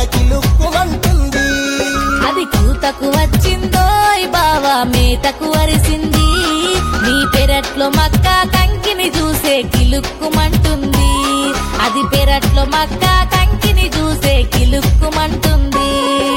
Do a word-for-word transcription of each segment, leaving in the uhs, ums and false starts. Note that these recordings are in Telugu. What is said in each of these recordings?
కిలుక్కుమంటుంది. అది కూతకు వచ్చిందోయ్ బావా మేతకు అరిసింది, నీ పెరట్లో మక్క కంకిని చూసే కిలుక్కుమంటుంది. అది పెరట్లో మక్క కంకిని చూసే కిలుక్కుమంటుంది.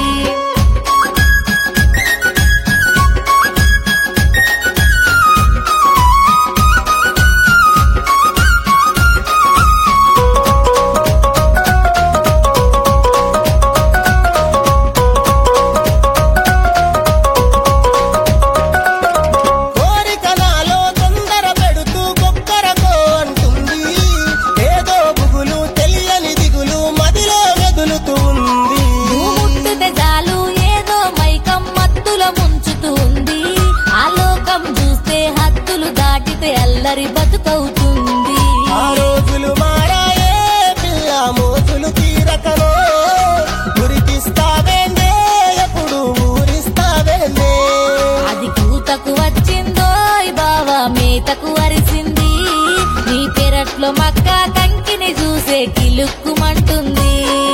అల్లరి బతుకవుతుంది. ఆ రోజులు మారాయే పిల్ల మోజులు తీరకనే, గురికిస్తావేందే ఎప్పుడు ఊరిస్తావేందే. అది కూతకు వచ్చిందోయ్ బావా మేతకు అరిసింది, నీ పెరట్లో మక్క కంకిని చూసే కిలుక్కుమంటుంది.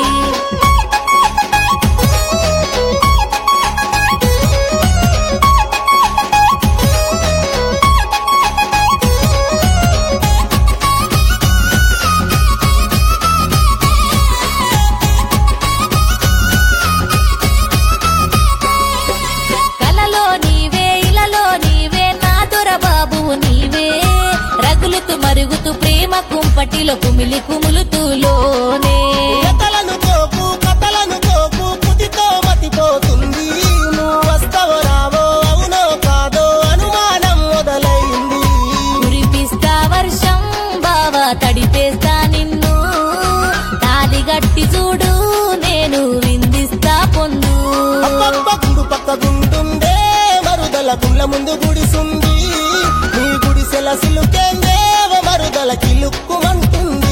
మరుగుతూ ప్రేమ కుంపటిలో కుమిలి కుములుతూలోనే కథలను తోపు కథలను తోపు కుతితో మతిపోతుంది. నువ్వు వస్తావో రావో అవునో కాదో అనుమానం మొదలైంది. కురిపిస్తా వర్షం బావా తడిపేస్తా నిన్ను, తాలి గట్టి చూడు నేను విందిస్తా పొందు. గుండు పక్క గుండుందే మరుదల గుండ్ల ముందు గుడిసుంది, నీ గుడిసెల సిలుకేందే మరుదల కిలుక్కుమంటుంది.